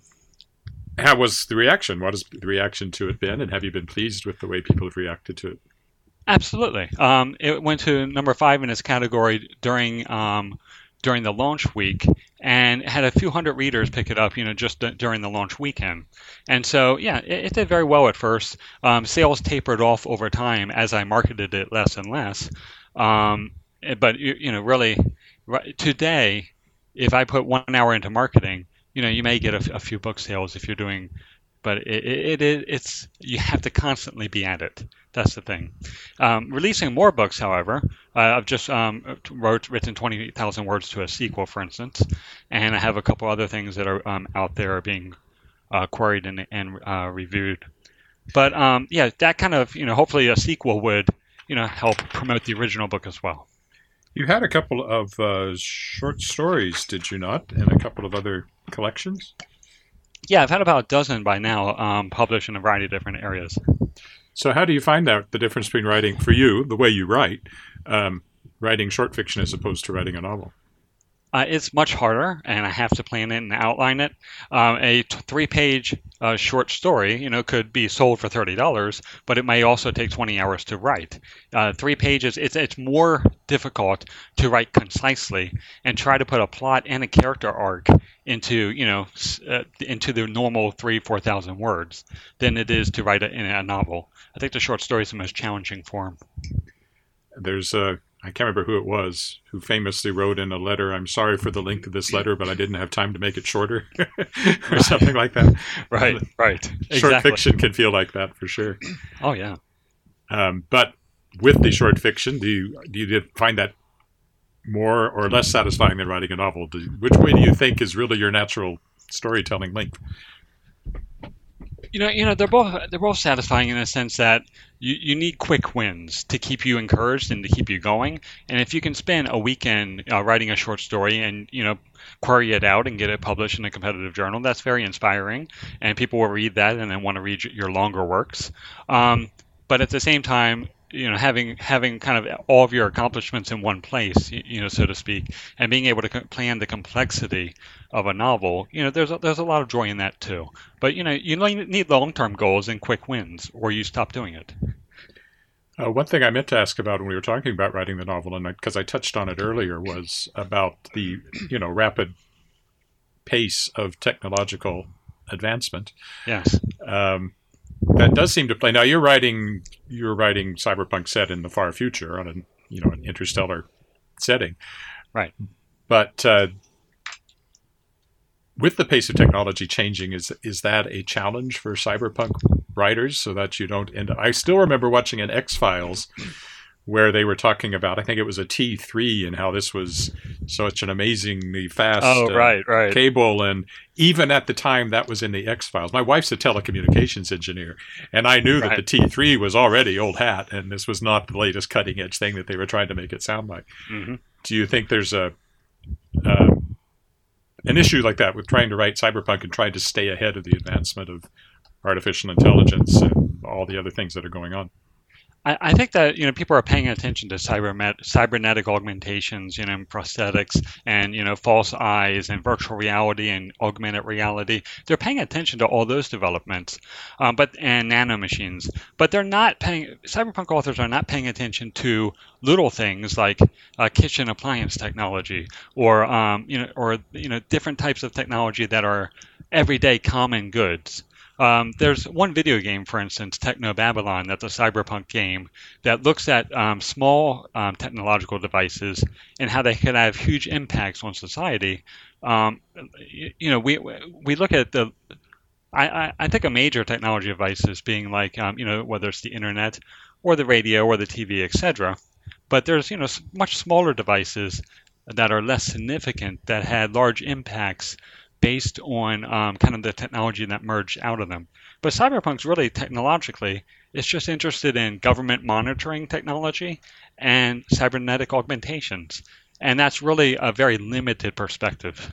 how was the reaction? What has the reaction to it been, and have you been pleased with the way people have reacted to it? Absolutely. Um, it went to number five in its category during um, during the launch week, and had a few hundred readers pick it up, you know, just d- during the launch weekend. And so, yeah, it, it did very well at first. Um, sales tapered off over time as I marketed it less and less. Um, eh, but you, you know, really, right, today, if I put one hour into marketing, you know, you may get a, f- a few book sales if you're doing. But it, it, it it's you have to constantly be at it. That's the thing. Um, releasing more books, however, uh, I've just um, wrote written twenty thousand words to a sequel, for instance, and I have a couple other things that are um, out there being uh, queried and, and uh, reviewed. But um, yeah, that kind of you know, hopefully a sequel would you know help promote the original book as well. You had a couple of uh, short stories, did you not, and a couple of other collections? Yeah, I've had about a dozen by now um, published in a variety of different areas. So how do you find out the difference between writing, for you, the way you write, um, writing short fiction as opposed to writing a novel? Uh, it's much harder, and I have to plan it and outline it. Um, a t- three-page uh, short story, you know, could be sold for thirty dollars, but it may also take twenty hours to write. Uh, three pages, it's it's more difficult to write concisely and try to put a plot and a character arc into, you know, s- uh, into the normal three, four thousand words than it is to write it in a novel. I think the short story is the most challenging form. There's a, I can't remember who it was, who famously wrote in a letter, "I'm sorry for the length of this letter, but I didn't have time to make it shorter," or something like that. Right, right. Short Exactly. fiction can feel like that for sure. Oh, yeah. Um, but with the short fiction, do you do you find that more or less satisfying than writing a novel? Do, which way do you think is really your natural storytelling length? You know, you know, they're both they're both satisfying in the sense that you, you need quick wins to keep you encouraged and to keep you going. And if you can spend a weekend uh, writing a short story and you know query it out and get it published in a competitive journal, that's very inspiring, and people will read that and then want to read your longer works. Um, but at the same time, you know, having having kind of all of your accomplishments in one place, you, you know, so to speak, and being able to co- plan the complexity of a novel, you know, there's a, there's a lot of joy in that too. But you know, you need long-term goals and quick wins, or you stop doing it. Uh, one thing I meant to ask about when we were talking about writing the novel, and because I, I touched on it earlier, was about the you know rapid pace of technological advancement. Yes. Um, that does seem to play. Now you're writing you're writing cyberpunk set in the far future on a you know an interstellar setting, Right. but uh, with the pace of technology changing, is is that a challenge for cyberpunk writers so that you don't end up? I still remember watching an X-Files where they were talking about, I think it was a T three, and how this was such an amazingly fast Oh, uh, right, right. cable. And even at the time that was in the X-Files. My wife's a telecommunications engineer, and I knew that Right. the T three was already old hat, and this was not the latest cutting edge thing that they were trying to make it sound like. hmm Do you think there's a uh, an issue like that with trying to write cyberpunk and trying to stay ahead of the advancement of artificial intelligence and all the other things that are going on? I, I think that you know people are paying attention to cybermet- cybernetic augmentations, you know, and prosthetics, and you know, false eyes, and virtual reality, and augmented reality. They're paying attention to all those developments, um, but and nanomachines. But they're not paying. Cyberpunk authors are not paying attention to little things like uh, kitchen appliance technology, or um, you know, or you know, different types of technology that are everyday common goods. Um, there's one video game, for instance, Techno Babylon, that's a cyberpunk game that looks at um, small um, technological devices and how they can have huge impacts on society. um, you, you know, we we look at the. I, I, I think a major technology devices being like, um, you know, whether it's the internet or the radio or the T V, et cetera. But there's, you know, much smaller devices that are less significant that had large impacts based on um, kind of the technology that merged out of them. But cyberpunk's really technologically, it's just interested in government monitoring technology and cybernetic augmentations. And that's really a very limited perspective.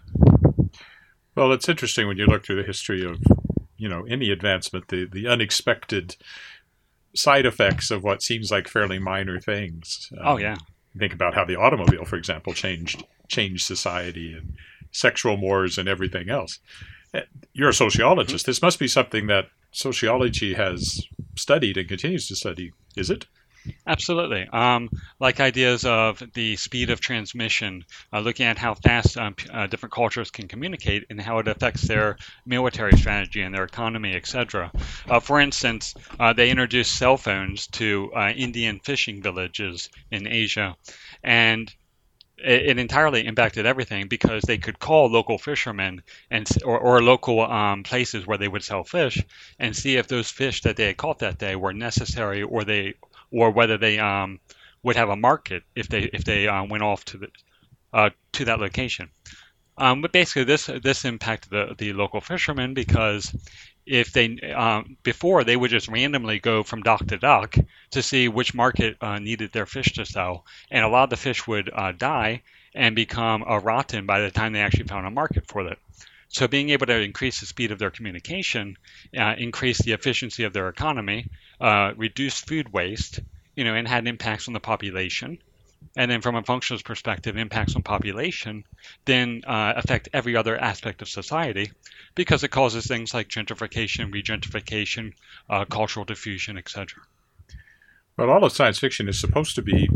Well, it's interesting when you look through the history of, you know, any advancement, the, the unexpected side effects of what seems like fairly minor things. Um, oh, yeah. Think about how the automobile, for example, changed changed society and sexual mores and everything else. You're a sociologist. This must be something that sociology has studied and continues to study, is it? Absolutely. Um, like ideas of the speed of transmission, uh, looking at how fast um, uh, different cultures can communicate and how it affects their military strategy and their economy, et cetera. Uh, for instance, uh, they introduced cell phones to uh, Indian fishing villages in Asia, and it, it entirely impacted everything because they could call local fishermen and or, or local um, places where they would sell fish and see if those fish that they had caught that day were necessary or they or whether they um, would have a market if they if they uh, went off to the uh, to that location. Um, but basically, this this impacted the, the local fishermen because if they um, before they would just randomly go from dock to dock to see which market uh, needed their fish to sell, and a lot of the fish would uh, die and become uh, rotten by the time they actually found a market for it. So being able to increase the speed of their communication, uh, increase the efficiency of their economy, uh, reduce food waste, you know, and had impacts on the population. And then from a functionalist perspective, impacts on population then uh, affect every other aspect of society because it causes things like gentrification, regentrification, uh, cultural diffusion, et cetera. Well, all of science fiction is supposed to be,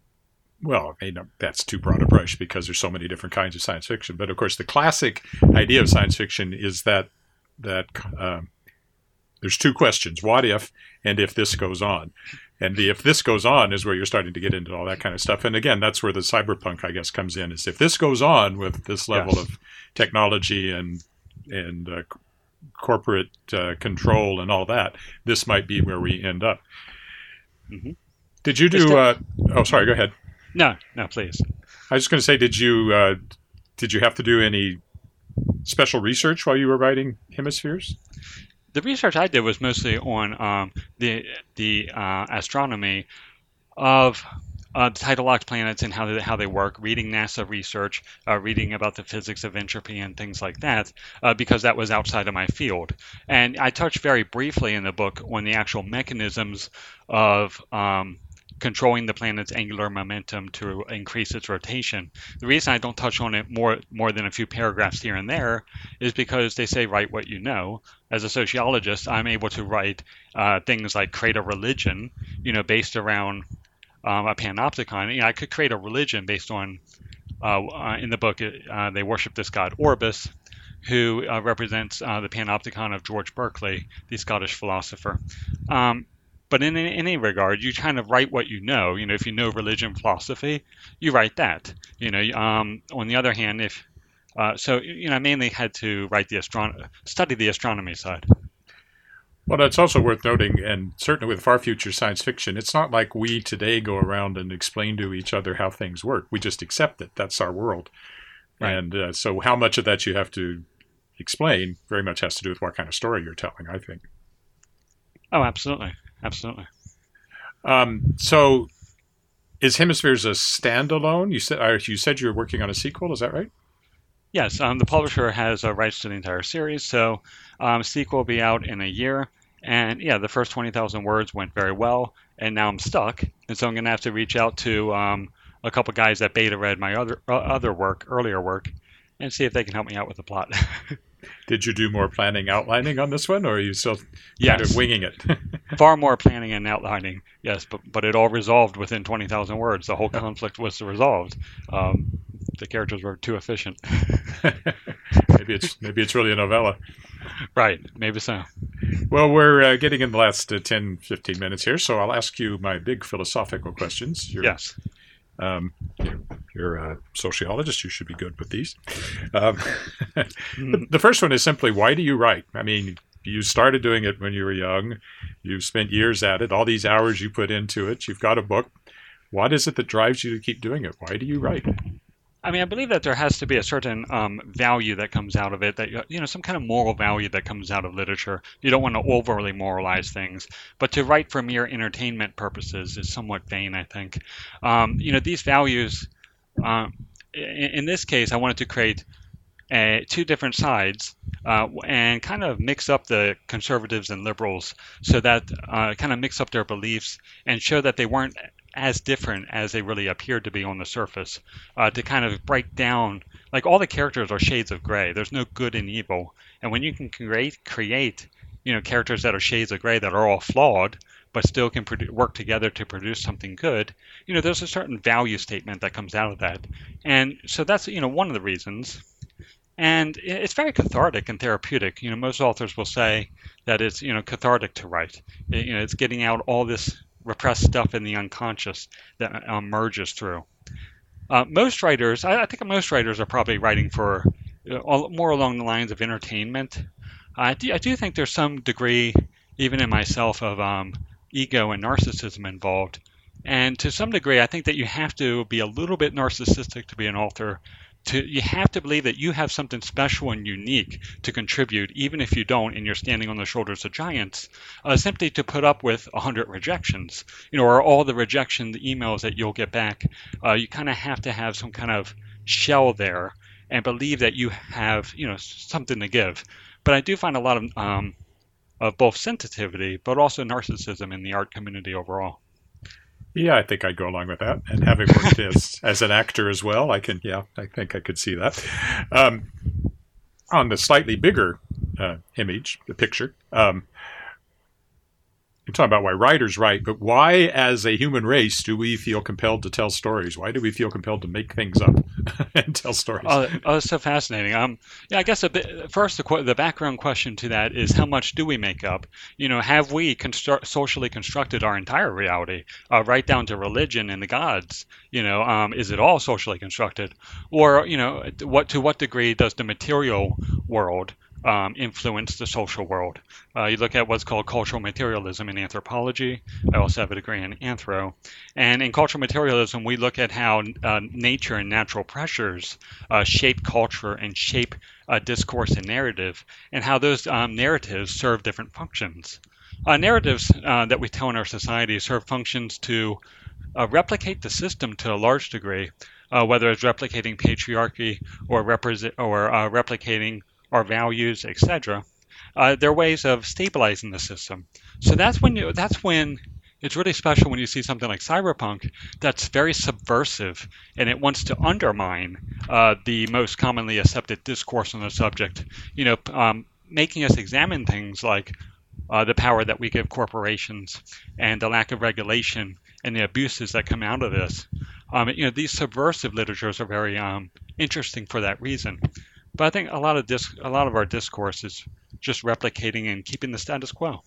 well, I mean, that's too broad a brush because there's so many different kinds of science fiction. But of course, the classic idea of science fiction is that that uh, there's two questions: what if, and if this goes on. And the if this goes on is where you're starting to get into all that kind of stuff. And again, that's where the cyberpunk, I guess, comes in. Is if this goes on with this level yes. of technology and and uh, corporate uh, control and all that, this might be where we end up. Mm-hmm. Did you do? Uh, oh, sorry. Go ahead. No, no, please. I was just going to say, did you uh, did you have to do any special research while you were writing Hemispheres? The research I did was mostly on um, the the uh, astronomy of uh, the tidal locked planets and how they, how they work, reading NASA research, uh, reading about the physics of entropy and things like that, uh, because that was outside of my field. And I touched very briefly in the book on the actual mechanisms of um, controlling the planet's angular momentum to increase its rotation. The reason I don't touch on it more more than a few paragraphs here and there is because they say write what you know. As a sociologist, I'm able to write uh, things like create a religion, you know, based around um, a panopticon. You know, I could create a religion based on, uh, uh, in the book, uh, they worship this god Orbis, who uh, represents uh, the panopticon of George Berkeley, the Scottish philosopher. Um, But in, in any regard, you kind of write what you know. You know, if you know religion, philosophy, you write that. You know, um, on the other hand, if uh, so, you know, I mainly had to write the astron- study the astronomy side. Well, that's also worth noting, and certainly with far future science fiction, it's not like we today go around and explain to each other how things work. We just accept it. That's our world. Right. And uh, so how much of that you have to explain very much has to do with what kind of story you're telling, I think. Oh, absolutely. Absolutely. Um, so, is Hemispheres a standalone? You said uh, you said you're working on a sequel. Is that right? Yes. Um, the publisher has uh, rights to the entire series, so um, sequel will be out in a year. And yeah, the first twenty thousand words went very well, and now I'm stuck, and so I'm going to have to reach out to um, a couple guys that beta read my other uh, other work, earlier work, and see if they can help me out with the plot. Did you do more planning, outlining on this one, or are you still kind yes. of winging it? Far more planning and outlining, yes, but but it all resolved within twenty thousand words. The whole conflict was resolved. Um, the characters were too efficient. maybe it's maybe it's really a novella. Right, maybe so. Well, we're uh, getting in the last uh, ten, fifteen minutes here, so I'll ask you my big philosophical questions. You're, yes. Um, you're a sociologist. You should be good with these. Um, the, the first one is simply, why do you write? I mean, you started doing it when you were young. You've spent years at it. All these hours you put into it. You've got a book. What is it that drives you to keep doing it? Why do you write? I mean, I believe that there has to be a certain um, value that comes out of it, that, you know, some kind of moral value that comes out of literature. You don't want to overly moralize things, but to write for mere entertainment purposes is somewhat vain, I think. Um, you know, these values, uh, in, in this case, I wanted to create uh, two different sides uh, and kind of mix up the conservatives and liberals so that uh, kind of mix up their beliefs and show that they weren't as different as they really appeared to be on the surface, uh, to kind of break down, like all the characters are shades of gray. There's no good and evil. And when you can create, create, you know, characters that are shades of gray that are all flawed, but still can produ- work together to produce something good, you know, there's a certain value statement that comes out of that. And so that's, you know, one of the reasons. And it's very cathartic and therapeutic. You know, most authors will say that it's, you know, cathartic to write. It, you know, it's getting out all this repressed stuff in the unconscious that um, merges through. Uh, most writers, I, I think most writers are probably writing for uh, all, more along the lines of entertainment. I do, I do think there's some degree, even in myself, of um, ego and narcissism involved. And to some degree, I think that you have to be a little bit narcissistic to be an author. To, you have to believe that you have something special and unique to contribute, even if you don't, and you're standing on the shoulders of giants, uh, simply to put up with a hundred rejections, you know, or all the rejection, the emails that you'll get back. Uh, you kind of have to have some kind of shell there and believe that you have, you know, something to give. But I do find a lot of, um, of both sensitivity, but also narcissism in the art community overall. Yeah, I think I'd go along with that. And having worked as, as an actor as well, I can, yeah, I think I could see that. Um, on the slightly bigger uh, image, the picture, um, you're talking about why writers write, but why, as a human race, do we feel compelled to tell stories? Why do we feel compelled to make things up and tell stories? Oh, oh, that's so fascinating. Um, yeah, I guess a bit, first the, the background question to that is how much do we make up? You know, have we construct, socially constructed our entire reality, uh, right down to religion and the gods? You know, um, is it all socially constructed, or you know, what to what degree does the material world Um, influence the social world? Uh, you look at what's called cultural materialism in anthropology. I also have a degree in anthro. And in cultural materialism, we look at how uh, nature and natural pressures uh, shape culture and shape uh, discourse and narrative, and how those um, narratives serve different functions. Uh, narratives uh, that we tell in our society serve functions to uh, replicate the system to a large degree, uh, whether it's replicating patriarchy or, represent, or uh, replicating our values, et cetera. Uh, they're ways of stabilizing the system. So that's when you, that's when it's really special when you see something like cyberpunk that's very subversive and it wants to undermine uh, the most commonly accepted discourse on the subject. You know, um, making us examine things like uh, the power that we give corporations and the lack of regulation and the abuses that come out of this. Um, you know, these subversive literatures are very um, interesting for that reason. But I think a lot of dis- a lot of our discourse is just replicating and keeping the status quo.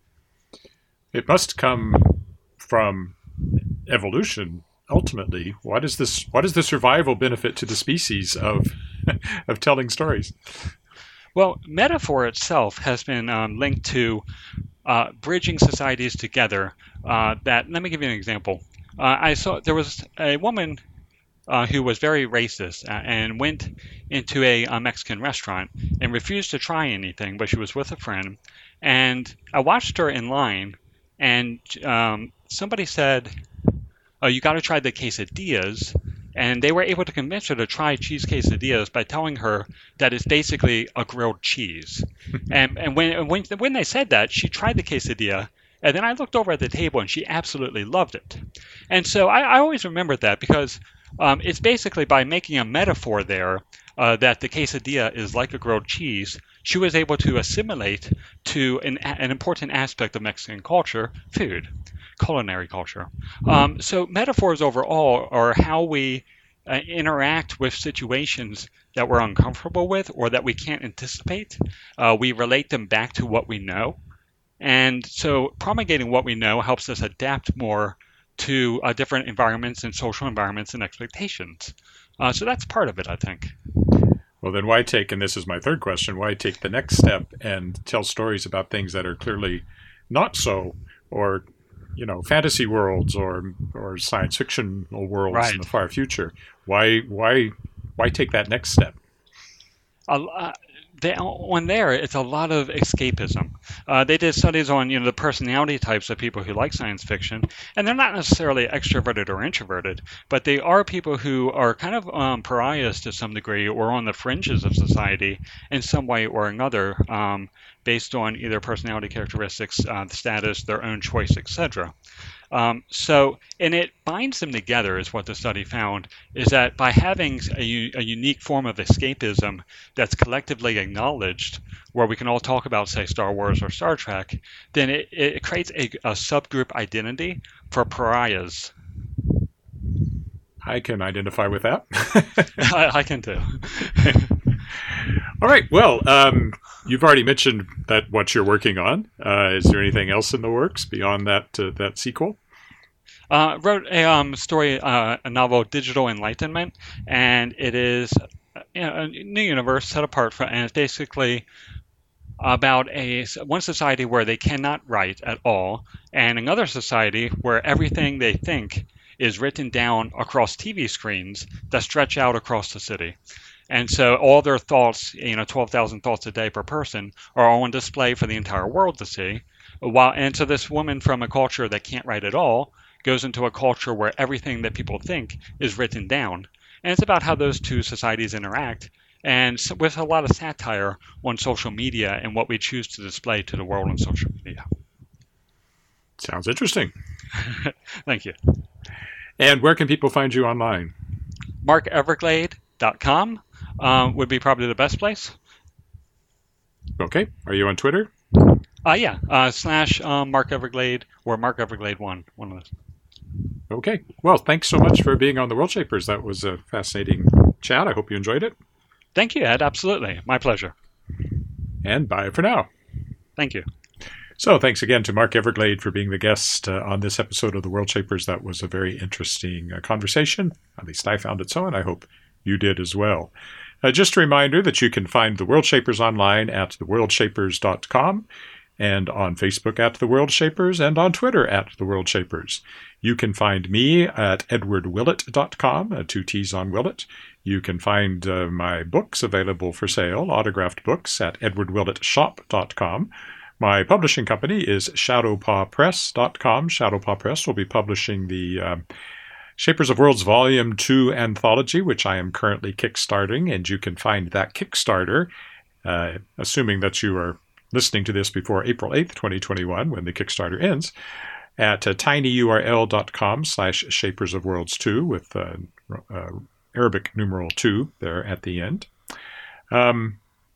It must come from evolution ultimately. What is this? What is the survival benefit to the species of of telling stories? Well, metaphor itself has been um, linked to uh, bridging societies together. Uh, that let me give you an example. Uh, I saw there was a woman Uh, who was very racist uh, and went into a, a Mexican restaurant and refused to try anything, but she was with a friend. And I watched her in line, and um, somebody said, oh, you got to try the quesadillas. And they were able to convince her to try cheese quesadillas by telling her that it's basically a grilled cheese. and and when, when, when they said that, she tried the quesadilla. And then I looked over at the table, and she absolutely loved it. And so I, I always remembered that because um, it's basically by making a metaphor there uh, that the quesadilla is like a grilled cheese, she was able to assimilate to an, an important aspect of Mexican culture, food, culinary culture. Um, so metaphors overall are how we uh, interact with situations that we're uncomfortable with or that we can't anticipate. Uh, we relate them back to what we know. And so promulgating what we know helps us adapt more to uh, different environments and social environments and expectations. Uh, so that's part of it, I think. Well, then why take, and this is my third question, why take the next step and tell stories about things that are clearly not so, or, you know, fantasy worlds or or science fictional worlds right. in the far future? Why why why take that next step? Uh, they, on there, it's a lot of escapism. Uh, they did studies on, you know, the personality types of people who like science fiction, and they're not necessarily extroverted or introverted, but they are people who are kind of um, pariahs to some degree or on the fringes of society in some way or another, um, based on either personality characteristics, uh, status, their own choice, et cetera. Um, so, and it binds them together, is what the study found, is that by having a, a unique form of escapism that's collectively acknowledged, where we can all talk about, say, Star Wars or Star Trek, then it, it creates a, a subgroup identity for pariahs. I can identify with that. I, I can too. All right. Well, um, you've already mentioned that what you're working on. Uh, is there anything else in the works beyond that uh, that sequel? Uh, wrote a um, story, uh, a novel, Digital Enlightenment, and it is you know, a new universe set apart from, and it's basically about a one society where they cannot write at all, and another society where everything they think is written down across T V screens that stretch out across the city. And so all their thoughts, you know, twelve thousand thoughts a day per person, are on display for the entire world to see. While, and so this woman from a culture that can't write at all goes into a culture where everything that people think is written down. And it's about how those two societies interact, and so with a lot of satire on social media and what we choose to display to the world on social media. Sounds interesting. Thank you. And where can people find you online? mark everglade dot com um, would be probably the best place. Okay. Are you on Twitter? Uh, yeah, uh, slash um, Mark Everglade or Mark Everglade one, one of those. Okay. Well, thanks so much for being on the World Shapers. That was a fascinating chat. I hope you enjoyed it. Thank you, Ed. Absolutely. My pleasure. And bye for now. Thank you. So thanks again to Mark Everglade for being the guest uh, on this episode of the World Shapers. That was a very interesting uh, conversation. At least I found it so, and I hope you did as well. Uh, just a reminder that you can find the World Shapers online at the world shapers dot com, and on Facebook at The World Shapers, and on Twitter at The World Shapers. You can find me at edward willett dot com, uh, two T's on Willett. You can find uh, my books available for sale, autographed books, at edward willett shop dot com. My publishing company is shadow paw press dot com. Shadow Paw Press will be publishing the uh, Shapers of Worlds Volume two anthology, which I am currently kickstarting, and you can find that Kickstarter, uh, assuming that you are listening to this before April eighth, twenty twenty-one, when the Kickstarter ends, at uh, tinyurl.com slash Shapers of Worlds 2 with uh, uh, Arabic numeral two there at the end. Um,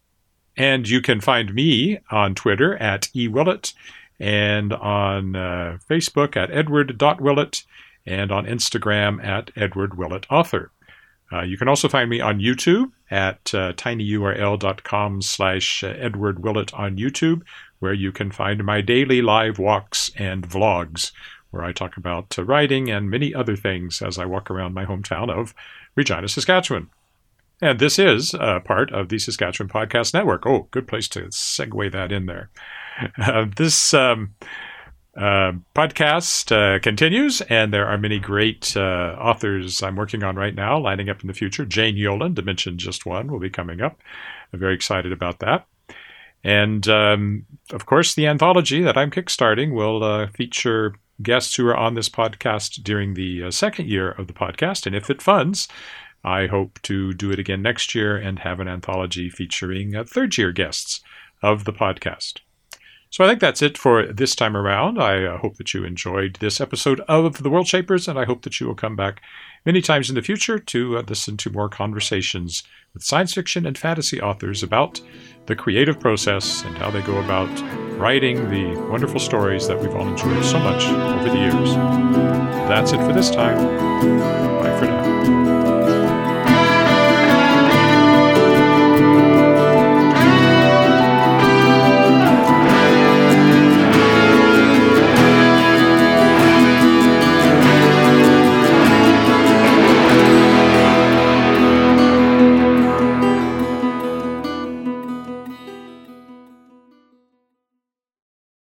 and you can find me on Twitter at ewillett, and on uh, Facebook at edward dot willett, and on Instagram at Edward Willett Author. Uh, you can also find me on YouTube at uh, tinyurl.com slash Edward Willett on YouTube, where you can find my daily live walks and vlogs, where I talk about uh, writing and many other things as I walk around my hometown of Regina, Saskatchewan. And this is uh, part of the Saskatchewan Podcast Network. Oh, good place to segue that in there. Uh, this um, uh, podcast uh, continues, and there are many great uh, authors I'm working on right now, lining up in the future. Jane Yolen, to mention just one, will be coming up. I'm very excited about that. And, um, of course, the anthology that I'm kickstarting will uh, feature guests who are on this podcast during the uh, second year of the podcast. And if it funds, I hope to do it again next year and have an anthology featuring uh, third-year guests of the podcast. So I think that's it for this time around. I uh, hope that you enjoyed this episode of The World Shapers, and I hope that you will come back many times in the future to uh, listen to more conversations with science fiction and fantasy authors about the creative process and how they go about writing the wonderful stories that we've all enjoyed so much over the years. That's it for this time.